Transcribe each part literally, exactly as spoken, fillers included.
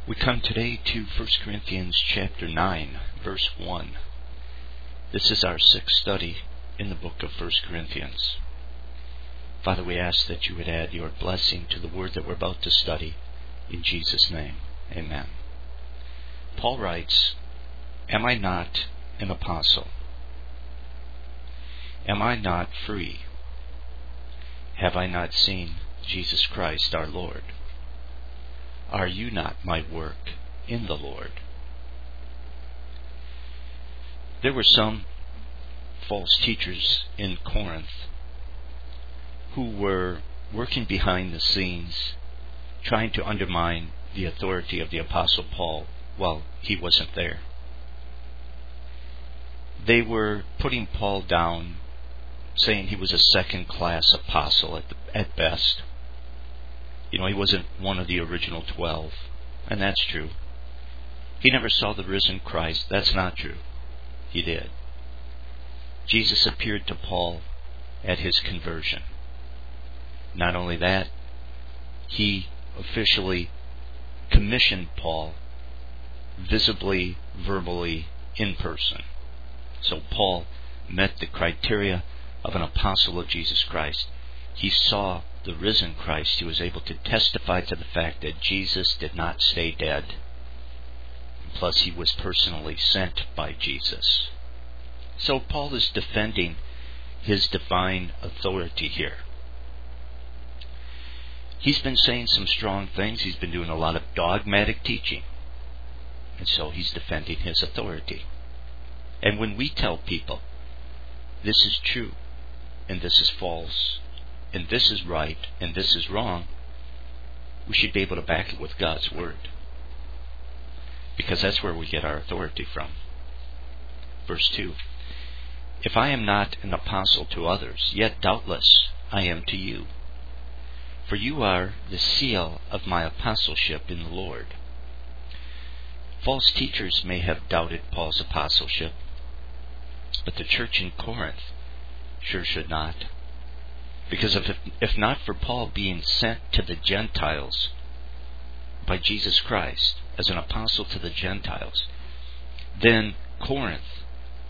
We come today to First Corinthians chapter nine, verse one. This is our sixth study in the book of First Corinthians. Father, we ask that you would add your blessing to the word that we're about to study. In Jesus' name, amen. Paul writes, "Am I not an apostle? Am I not free? Have I not seen Jesus Christ our Lord? Are you not my work in the Lord?" There were some false teachers in Corinth who were working behind the scenes, trying to undermine the authority of the Apostle Paul while he wasn't there. They were putting Paul down, saying he was a second-class apostle at, the, at best. You know, he wasn't one of the original twelve, and that's true. He never saw the risen Christ. That's not true. He did. Jesus appeared to Paul at his conversion. Not only that, he officially commissioned Paul visibly, verbally, in person. So Paul met the criteria of an apostle of Jesus Christ. He saw the risen Christ. He was able to testify to the fact that Jesus did not stay dead. Plus, he was personally sent by Jesus. So Paul is defending his divine authority here. He's been saying some strong things. He's been doing a lot of dogmatic teaching. And so he's defending his authority. And when we tell people, this is true, and this is false, and this is right, and this is wrong, we should be able to back it with God's Word. Because that's where we get our authority from. Verse two. "If I am not an apostle to others, yet doubtless I am to you. For you are the seal of my apostleship in the Lord." False teachers may have doubted Paul's apostleship, but the church in Corinth sure should not. Because if, if not for Paul being sent to the Gentiles by Jesus Christ as an apostle to the Gentiles, then Corinth,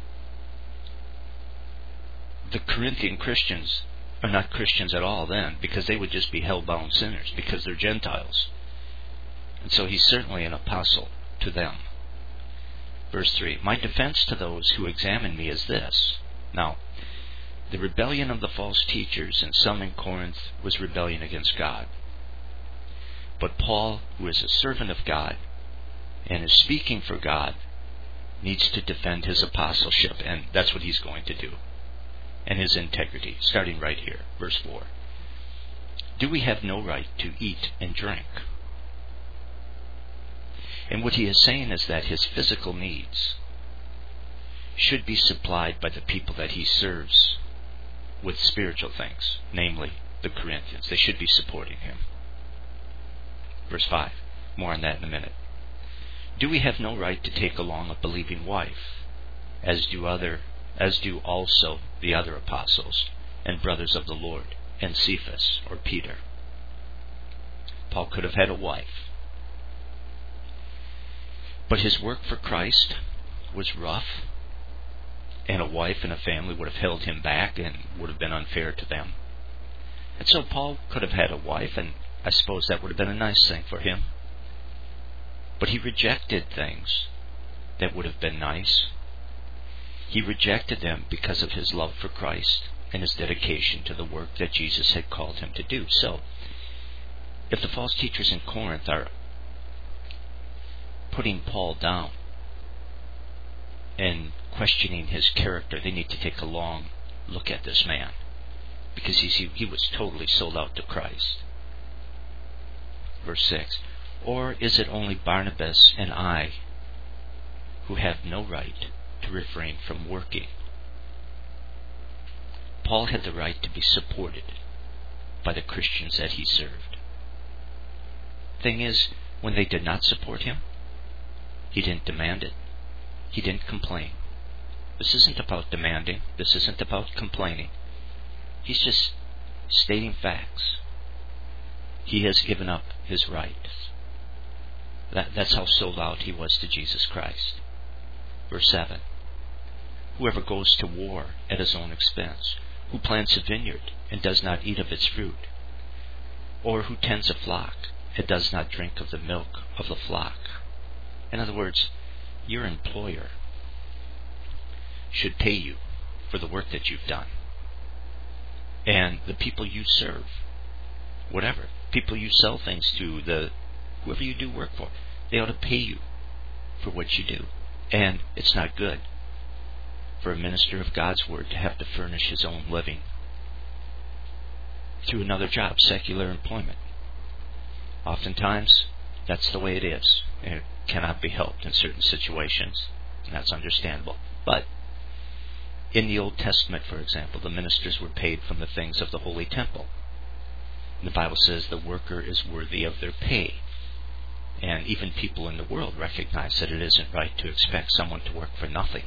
the Corinthian Christians, are not Christians at all then, because they would just be hell-bound sinners because they're Gentiles. And so he's certainly an apostle to them. Verse three, "My defense to those who examine me is this." Now, the rebellion of the false teachers and some in Corinth was rebellion against God. But Paul, who is a servant of God and is speaking for God, needs to defend his apostleship, and that's what he's going to do. And his integrity, starting right here, verse four. "Do we have no right to eat and drink?" And what he is saying is that his physical needs should be supplied by the people that he serves with spiritual things, namely the Corinthians. They should be supporting him. Verse five. More on that in a minute. "Do we have no right to take along a believing wife, as do other, as do also the other apostles and brothers of the Lord, and Cephas," or Peter? Paul could have had a wife. But his work for Christ was rough, and a wife and a family would have held him back and would have been unfair to them. And so Paul could have had a wife, and I suppose that would have been a nice thing for him. But he rejected things that would have been nice. He rejected them because of his love for Christ and his dedication to the work that Jesus had called him to do. So, if the false teachers in Corinth are putting Paul down and questioning his character, they need to take a long look at this man, because he, he was totally sold out to Christ. Verse six. "Or is it only Barnabas and I who have no right to refrain from working?" Paul had the right to be supported by the Christians that he served. Thing is, when they did not support him, he didn't demand it. He didn't complain. This isn't about demanding. This isn't about complaining. He's just stating facts. He has given up his rights. That, that's how sold out he was to Jesus Christ. Verse seven. Whoever goes to war at his own expense, who plants a vineyard and does not eat of its fruit, or who tends a flock and does not drink of the milk of the flock. In other words, your employer should pay you for the work that you've done. And the people you serve, whatever, people you sell things to, the whoever you do work for, they ought to pay you for what you do. And it's not good for a minister of God's Word to have to furnish his own living through another job, secular employment. Oftentimes, that's the way it is. And it cannot be helped in certain situations, and that's understandable. But in the Old Testament, for example, the ministers were paid from the things of the Holy Temple. And the Bible says the worker is worthy of their pay. And even people in the world recognize that it isn't right to expect someone to work for nothing.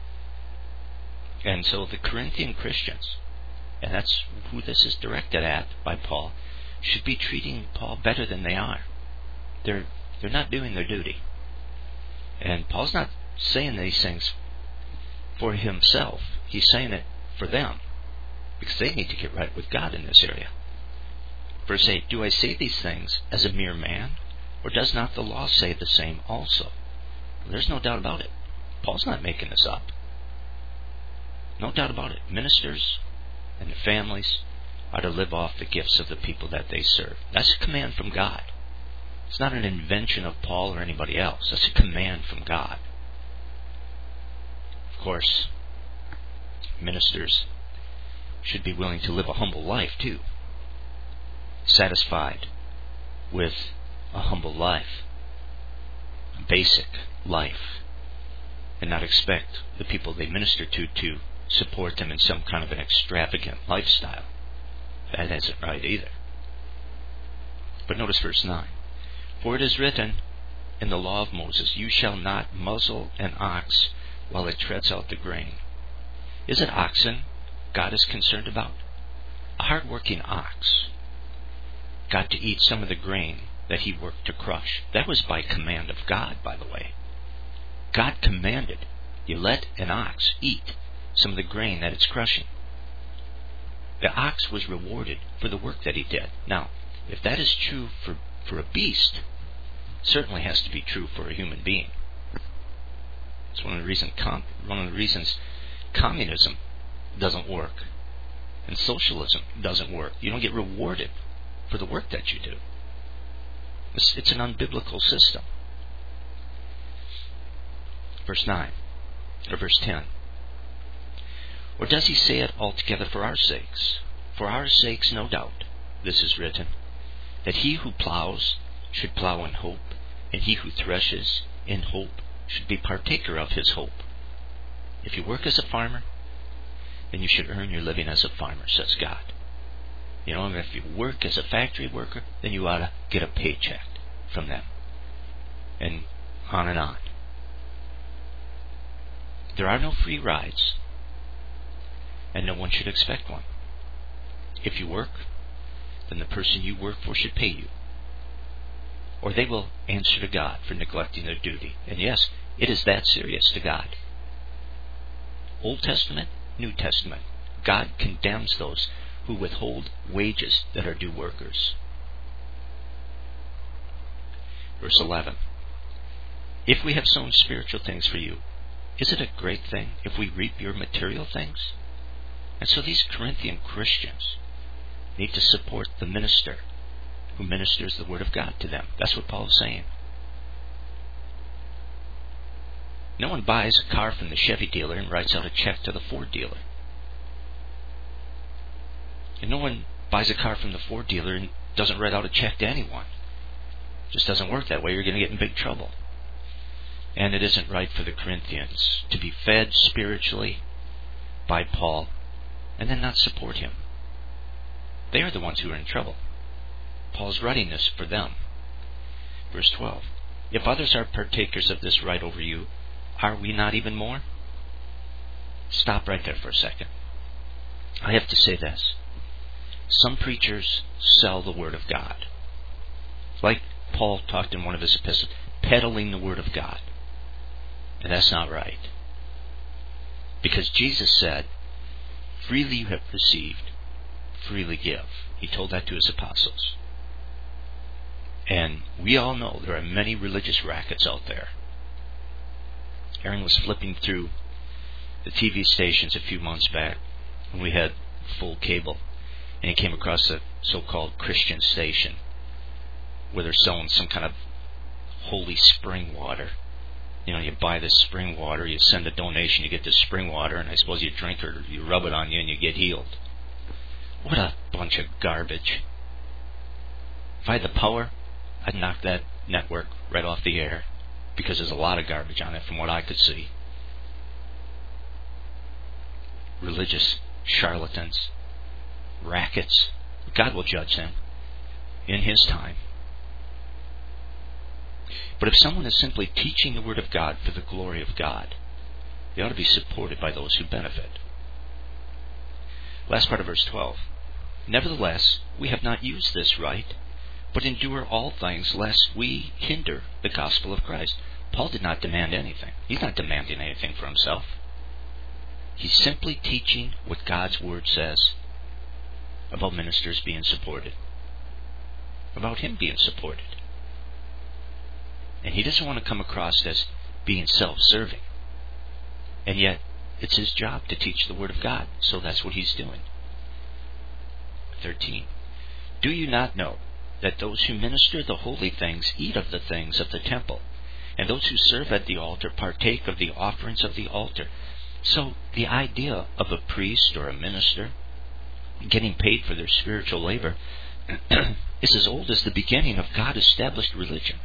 And so the Corinthian Christians, and that's who this is directed at by Paul, should be treating Paul better than they are. They're they're not doing their duty. And Paul's not saying these things for himself. He's saying it for them, because they need to get right with God in this area. Verse eight, do I say these things as a mere man, or does not the law say the same also? Well, there's no doubt about it. Paul's not making this up. No doubt about it. Ministers and their families are to live off the gifts of the people that they serve. That's a command from God. It's not an invention of Paul or anybody else. That's a command from God. Of course, ministers should be willing to live a humble life too. Satisfied with a humble life, a basic life, and not expect the people they minister to to support them in some kind of an extravagant lifestyle. That isn't right either. But notice verse nine. For it is written in the law of Moses, you shall not muzzle an ox while it treads out the grain. Is it oxen God is concerned about? A hard-working ox got to eat some of the grain that he worked to crush. That was by command of God, by the way. God commanded you let an ox eat some of the grain that it's crushing. The ox was rewarded for the work that he did. Now, if that is true for, for a beast, it certainly has to be true for a human being. It's one of the reason com- one of the reasons communism doesn't work and socialism doesn't work. You don't get rewarded for the work that you do. It's, it's an unbiblical system. Verse nine, or verse ten. Or does he say it altogether for our sakes? For our sakes, no doubt, this is written, that he who plows should plow in hope, and he who threshes in hope should be partaker of his hope. If you work as a farmer, then you should earn your living as a farmer, says God. You know, if you work as a factory worker, then you ought to get a paycheck from them. And on and on. There are no free rides, and no one should expect one. If you work, then the person you work for should pay you, or they will answer to God for neglecting their duty. And yes, it is that serious to God. Old Testament, New Testament, God condemns those who withhold wages that are due workers. Verse eleven. If we have sown spiritual things for you, is it a great thing if we reap your material things? And so these Corinthian Christians need to support the minister who ministers the Word of God to them. That's what Paul is saying. No one buys a car from the Chevy dealer and writes out a check to the Ford dealer. And no one buys a car from the Ford dealer and doesn't write out a check to anyone. It just doesn't work that way. You're going to get in big trouble. And it isn't right for the Corinthians to be fed spiritually by Paul and then not support him. They are the ones who are in trouble. Paul's writing this for them. Verse twelve. If others are partakers of this right over you, are we not even more? Stop right there for a second. I have to say this. Some preachers sell the Word of God. Like Paul talked in one of his epistles, peddling the Word of God. And that's not right. Because Jesus said, freely you have received, freely give. He told that to his apostles. And we all know there are many religious rackets out there. Aaron was flipping through the T V stations a few months back when we had full cable, and he came across a so-called Christian station where they're selling some kind of holy spring water. You know, you buy this spring water, you send a donation, you get this spring water, and I suppose you drink it or you rub it on you and you get healed. What a bunch of garbage. If I had the power, I'd knock that network right off the air, because there's a lot of garbage on it from what I could see. Religious charlatans, rackets. God will judge them in His time. But if someone is simply teaching the Word of God for the glory of God, they ought to be supported by those who benefit. Last part of verse twelve. Nevertheless, we have not used this right, but endure all things, lest we hinder the gospel of Christ. Paul did not demand anything. He's not demanding anything for himself. He's simply teaching what God's Word says about ministers being supported, about him being supported. And he doesn't want to come across as being self-serving. And yet, it's his job to teach the Word of God, so that's what he's doing. thirteen. Do you not know that those who minister the holy things eat of the things of the temple, and those who serve at the altar partake of the offerings of the altar? So the idea of a priest or a minister getting paid for their spiritual labor is as old as the beginning of God-established religion.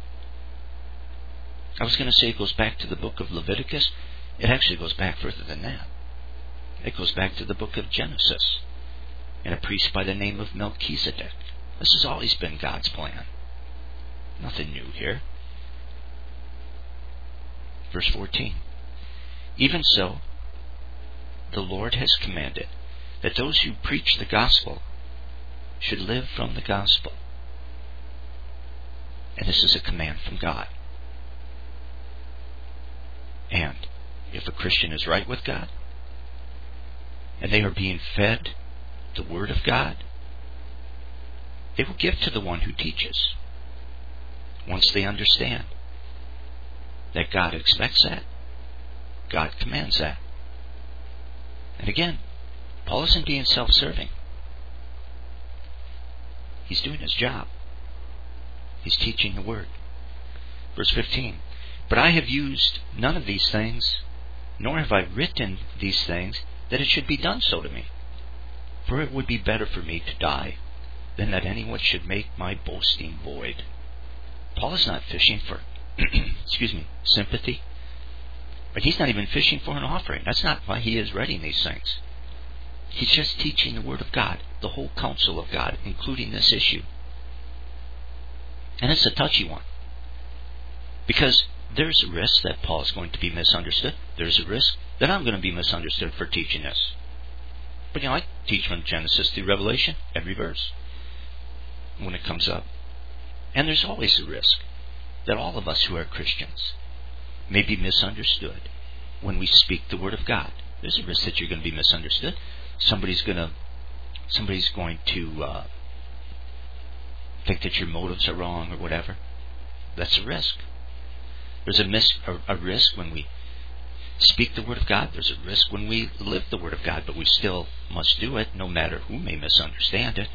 I was going to say it goes back to the book of Leviticus. It actually goes back further than that. It goes back to the book of Genesis and a priest by the name of Melchizedek. This has always been God's plan. Nothing new here. Verse fourteen. Even so, the Lord has commanded that those who preach the gospel should live from the gospel. And this is a command from God. And if a Christian is right with God, and they are being fed the Word of God, they will give to the one who teaches. Once they understand that God expects that, God commands that. And again, Paul isn't being self-serving. He's doing his job. He's teaching the Word. Verse fifteen. But I have used none of these things, nor have I written these things, that it should be done so to me. For it would be better for me to die, than that anyone should make my boasting void. Paul is not fishing for, excuse me, sympathy. But he's not even fishing for an offering. That's not why he is writing these things. He's just teaching the Word of God, the whole counsel of God, including this issue. And it's a touchy one. Because there's a risk that Paul is going to be misunderstood. There's a risk that I'm going to be misunderstood for teaching this. But you know, I teach from Genesis through Revelation, every verse, when it comes up. And there's always a risk that all of us who are Christians may be misunderstood when we speak the Word of God. There's a risk that you're going to be misunderstood. Somebody's going to, somebody's going to uh, think that your motives are wrong or whatever. That's a risk. There's a, mis- a, a risk when we speak the Word of God. There's a risk when we live the Word of God, but we still must do it, no matter who may misunderstand it.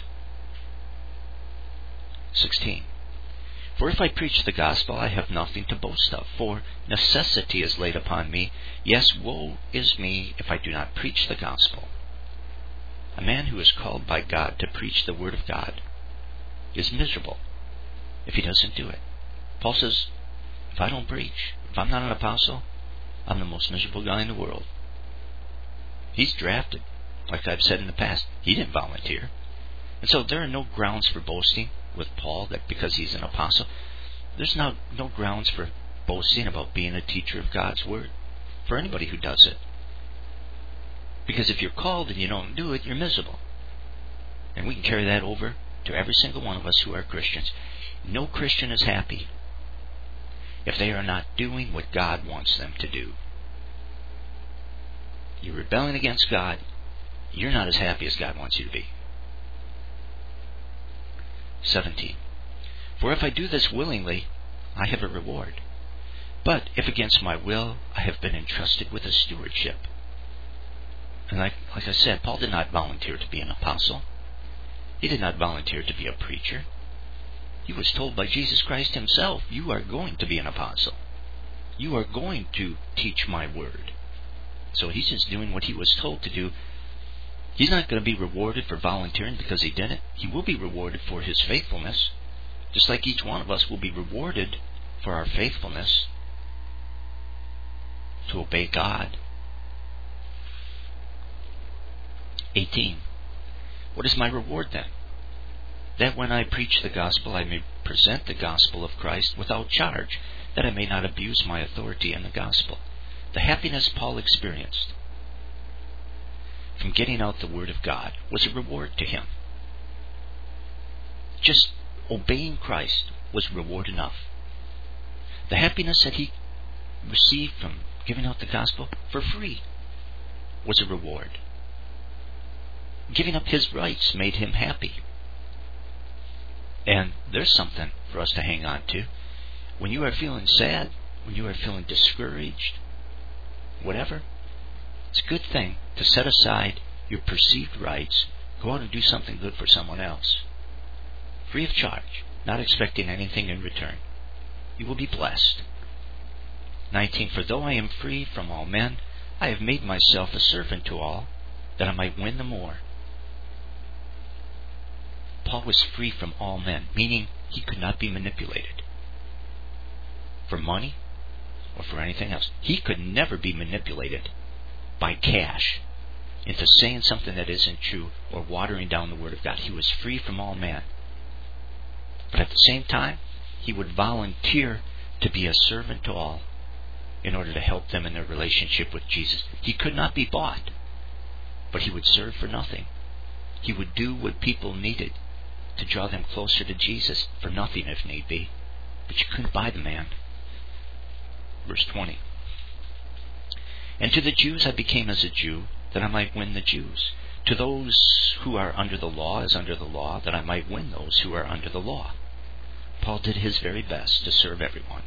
sixteen. For if I preach the gospel, I have nothing to boast of, for necessity is laid upon me. Yes, woe is me if I do not preach the gospel. A man who is called by God to preach the Word of God is miserable if he doesn't do it. Paul says, if I don't preach, if I'm not an apostle, I'm the most miserable guy in the world. He's drafted. Like I've said in the past, he didn't volunteer. And so there are no grounds for boasting with Paul that because he's an apostle. There's no, no grounds for boasting about being a teacher of God's Word for anybody who does it. Because if you're called and you don't do it, you're miserable. And we can carry that over to every single one of us who are Christians. No Christian is happy if they are not doing what God wants them to do. You're rebelling against God, you're not as happy as God wants you to be. seventeen. For if I do this willingly, I have a reward. But if against my will, I have been entrusted with a stewardship. And like, like I said, Paul did not volunteer to be an apostle. He did not volunteer to be a preacher. He was told by Jesus Christ himself, you are going to be an apostle. You are going to teach my word. So he's just doing what he was told to do. He's not going to be rewarded for volunteering because he did it. He will be rewarded for his faithfulness. Just like each one of us will be rewarded for our faithfulness to obey God. eighteen. What is my reward then? That when I preach the gospel, I may present the gospel of Christ without charge, that I may not abuse my authority in the gospel. The happiness Paul experienced from getting out the word of God was a reward to him. Just obeying Christ was reward enough. The happiness that he received from giving out the gospel for free was a reward. Giving up his rights made him happy. And there's something for us to hang on to. When you are feeling sad, when you are feeling discouraged, whatever, it's a good thing to set aside your perceived rights, go out and do something good for someone else. Free of charge, not expecting anything in return. You will be blessed. nineteen. For though I am free from all men, I have made myself a servant to all, that I might win the more. Paul was free from all men, meaning he could not be manipulated for money or for anything else. He could never be manipulated by cash into saying something that isn't true or watering down the word of God. He was free from all men. But at the same time, he would volunteer to be a servant to all in order to help them in their relationship with Jesus. He could not be bought, but he would serve for nothing. He would do what people needed to draw them closer to Jesus for nothing if need be. But you couldn't buy the man. Verse twenty. And to the Jews I became as a Jew, that I might win the Jews. To those who are under the law as under the law, that I might win those who are under the law. Paul did his very best to serve everyone.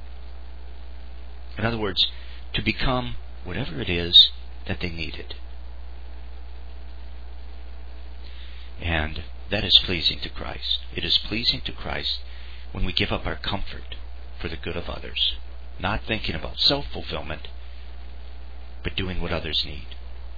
In other words, to become whatever it is that they needed. And that is pleasing to Christ. It is pleasing to Christ when we give up our comfort for the good of others, not thinking about self-fulfillment, but doing what others need.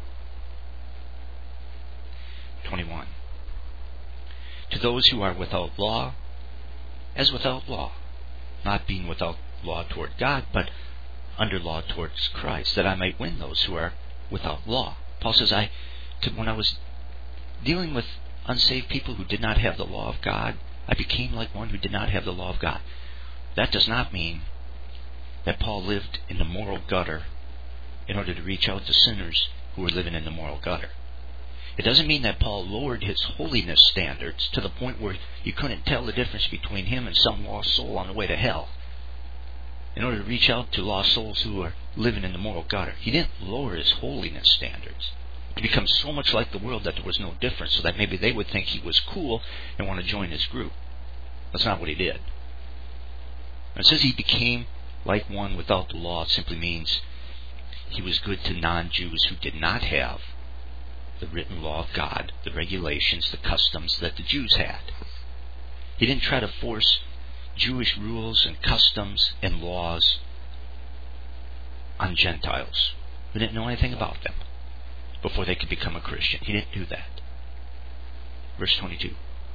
twenty-one. To those who are without law, as without law, not being without law toward God, but under law towards Christ, that I might win those who are without law. Paul says, I, to, when I was dealing with unsaved people who did not have the law of God, I became like one who did not have the law of God. That does not mean that Paul lived in the moral gutter in order to reach out to sinners who were living in the moral gutter. It doesn't mean that Paul lowered his holiness standards to the point where you couldn't tell the difference between him and some lost soul on the way to hell in order to reach out to lost souls who are living in the moral gutter. He didn't lower his holiness standards to become so much like the world that there was no difference, so that maybe they would think he was cool and want to join his group. That's not what he did. It says he became like one without the law. It simply means he was good to non-Jews who did not have the written law of God, the regulations, the customs that the Jews had. He didn't try to force Jewish rules and customs and laws on Gentiles who didn't know anything about them before they could become a Christian. He didn't do that. Verse twenty-two.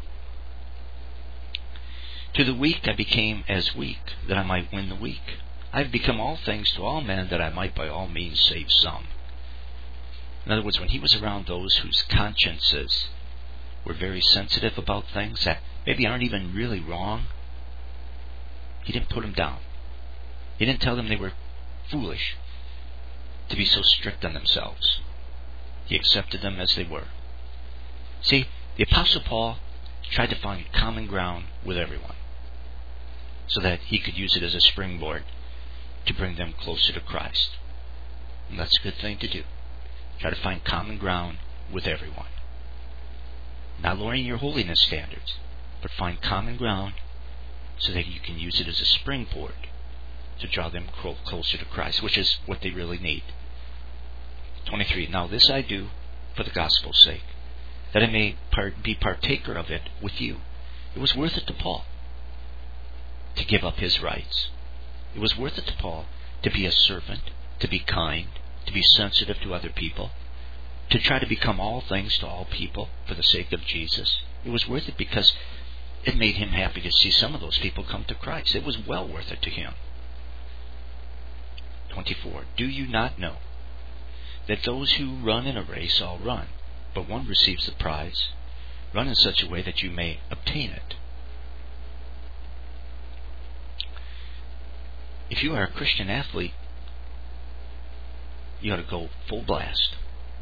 To the weak I became as weak, that I might win the weak. I have become all things to all men, that I might by all means save some. In other words, when he was around those whose consciences were very sensitive about things that maybe aren't even really wrong, he didn't put them down. He didn't tell them they were foolish to be so strict on themselves. He accepted them as they were. See, the Apostle Paul tried to find common ground with everyone. so that he could use it as a springboard to bring them closer to Christ. And that's a good thing to do. Try to find common ground with everyone. Not lowering your holiness standards, but find common ground so that you can use it as a springboard to draw them closer to Christ, which is what they really need. twenty-three. Now this I do for the gospel's sake, that I may part, be partaker of it with you. It was worth it to Paul to give up his rights. It was worth it to Paul to be a servant, to be kind, to be sensitive to other people, to try to become all things to all people for the sake of Jesus. It was worth it because it made him happy to see some of those people come to Christ. It was well worth it to him. twenty-four. Do you not know that those who run in a race all run, but one receives the prize? Run in such a way that you may obtain it. If you are a Christian athlete, you ought to go full blast.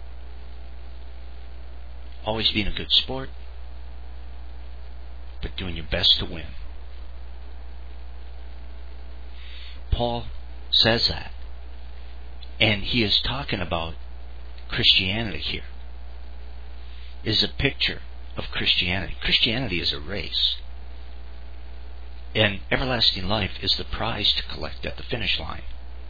Always being a good sport, but doing your best to win. Paul says that. And he is talking about Christianity here. It is a picture of Christianity. Christianity is a race. And everlasting life is the prize to collect at the finish line.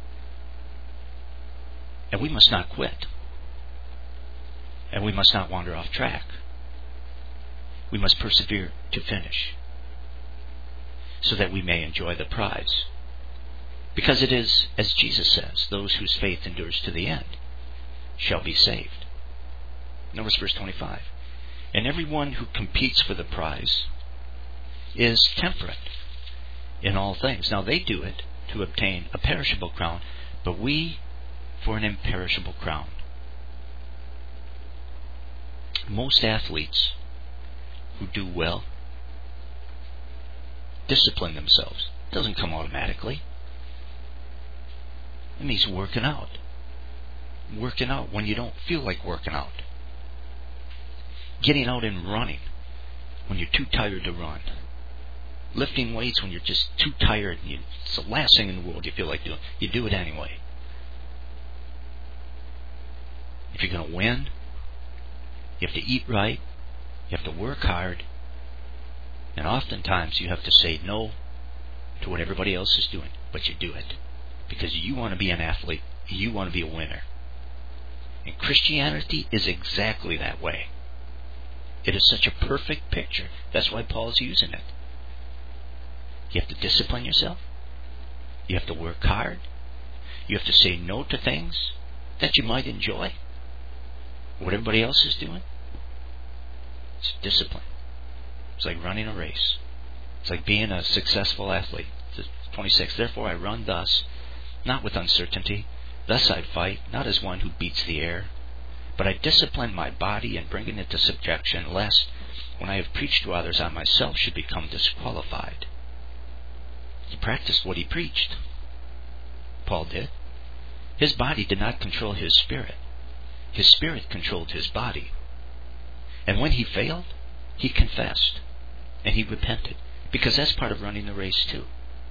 And we must not quit. And we must not wander off track. We must persevere to finish, so that we may enjoy the prize. Because it is, as Jesus says, those whose faith endures to the end shall be saved. Notice verse twenty-five. And everyone who competes for the prize is temperate in all things. Now they do it to obtain a perishable crown, but we for an imperishable crown. Most athletes who do well discipline themselves. It doesn't come automatically. It means working out. Working out when you don't feel like working out. Getting out and running when you're too tired to run. Lifting weights when you're just too tired and you, it's the last thing in the world you feel like doing. You do it anyway. If you're going to win, you have to eat right, you have to work hard, and oftentimes you have to say no to what everybody else is doing, but you do it because you want to be an athlete, you want to be a winner. And Christianity is exactly that way. It is such a perfect picture. That's why Paul's using it. You have to discipline yourself. You have to work hard. You have to say no to things that you might enjoy. What everybody else is doing. It's discipline. It's like running a race. It's like being a successful athlete. twenty-six. Therefore I run thus, not with uncertainty. Thus I fight, not as one who beats the air. But I discipline my body and bring it into subjection, lest, when I have preached to others, I myself should become disqualified. He practiced what he preached. Paul did. His body did not control his spirit. His spirit controlled his body. And when he failed, he confessed. And he repented. Because that's part of running the race too.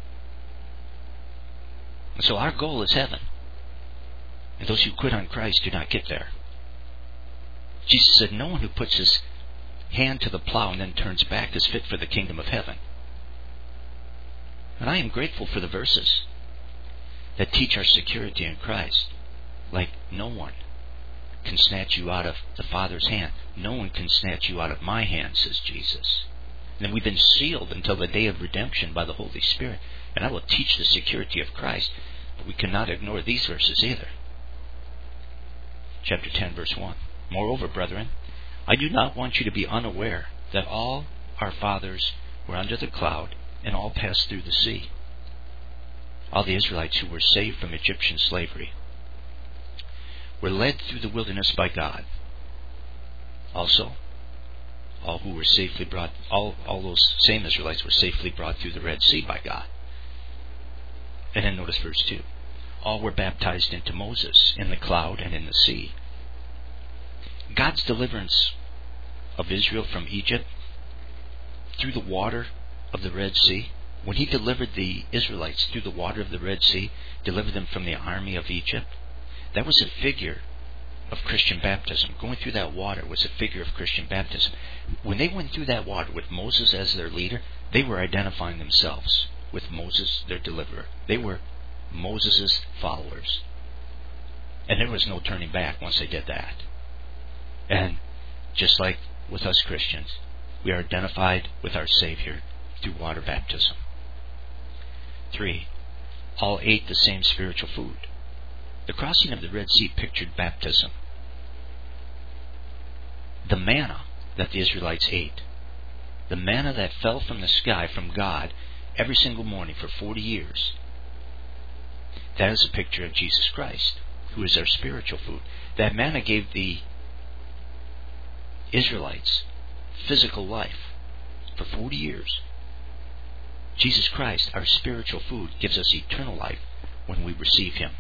And so our goal is heaven. And those who quit on Christ do not get there. Jesus said, no one who puts his hand to the plow and then turns back is fit for the kingdom of heaven. And I am grateful for the verses that teach our security in Christ. Like, no one can snatch you out of the Father's hand. No one can snatch you out of my hand, says Jesus. And then we've been sealed until the day of redemption by the Holy Spirit. And I will teach the security of Christ. But we cannot ignore these verses either. Chapter ten, verse one. Moreover, brethren, I do not want you to be unaware that all our fathers were under the cloud, and all passed through the sea. All the Israelites who were saved from Egyptian slavery were led through the wilderness by God. Also, all who were safely brought, all, all those same Israelites were safely brought through the Red Sea by God. And then notice verse two. All were baptized into Moses in the cloud and in the sea. God's deliverance of Israel from Egypt through the water of the Red Sea When he delivered the Israelites through the water of the Red Sea, delivered them from the army of Egypt, that was a figure of Christian baptism. Going through that water was a figure of Christian baptism. When they went through that water with Moses as their leader, they were identifying themselves with Moses, their deliverer. They were Moses' followers. And there was no turning back once they did that. And just like with us Christians, we are identified with our Savior through water baptism. Three, all ate the same spiritual food. The crossing of the Red Sea pictured baptism. The manna that the Israelites ate, the manna that fell from the sky from God every single morning for forty years, that is a picture of Jesus Christ, who is our spiritual food. That manna gave the Israelites physical life for forty years. Jesus Christ, our spiritual food, gives us eternal life when we receive Him.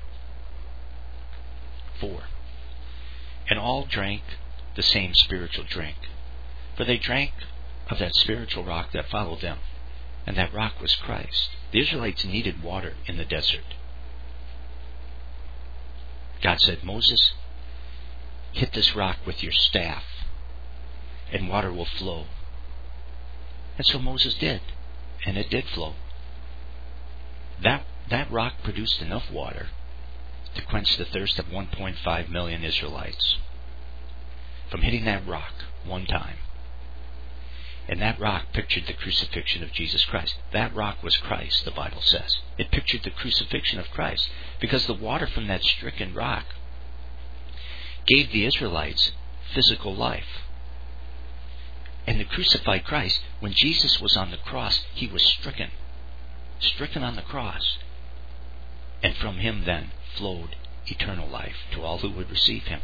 Four, and all drank the same spiritual drink, for they drank of that spiritual rock that followed them, and that rock was Christ. The Israelites needed water in the desert. God said, Moses, hit this rock with your staff, and water will flow. And so Moses did, and it did flow. That, that rock produced enough water to quench the thirst of one point five million Israelites from hitting that rock one time. And that rock pictured the crucifixion of Jesus Christ. That rock was Christ, the Bible says. It pictured the crucifixion of Christ, because the water from that stricken rock gave the Israelites physical life. And the crucified Christ, when Jesus was on the cross, He was stricken. Stricken on the cross. And from Him then flowed eternal life to all who would receive Him.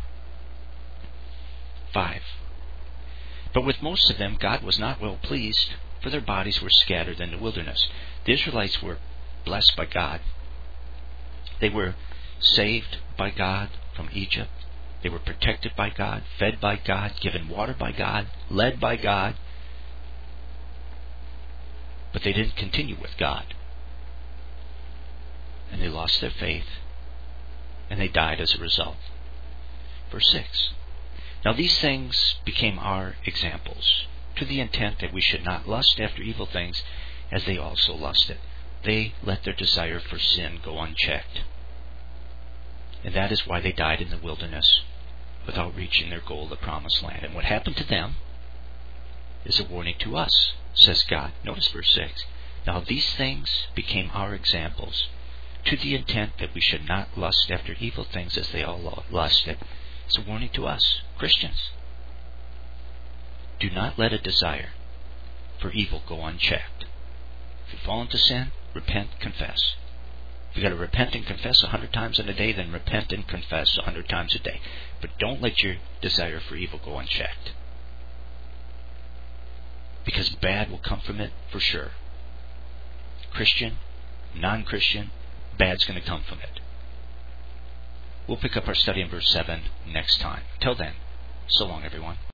Five. But with most of them God was not well pleased, for their bodies were scattered in the wilderness. The Israelites were blessed by God. They were saved by God from Egypt. They were protected by God, fed by God, given water by God, led by God. But they didn't continue with God. And they lost their faith, and they died as a result. Verse six. Now these things became our examples, to the intent that we should not lust after evil things, as they also lusted. They let their desire for sin go unchecked. And that is why they died in the wilderness, without reaching their goal, the promised land. And what happened to them is a warning to us, says God. Notice verse six. Now these things became our examples, to the intent that we should not lust after evil things as they all lusted. It's a warning to us, Christians. Do not let a desire for evil go unchecked. If you fall into sin, repent, confess. If you've got to repent and confess a hundred times in a day, then repent and confess a hundred times a day. But don't let your desire for evil go unchecked. Because bad will come from it for sure. Christian, non-Christian, bad's going to come from it. We'll pick up our study in verse seven next time. Till then, so long everyone.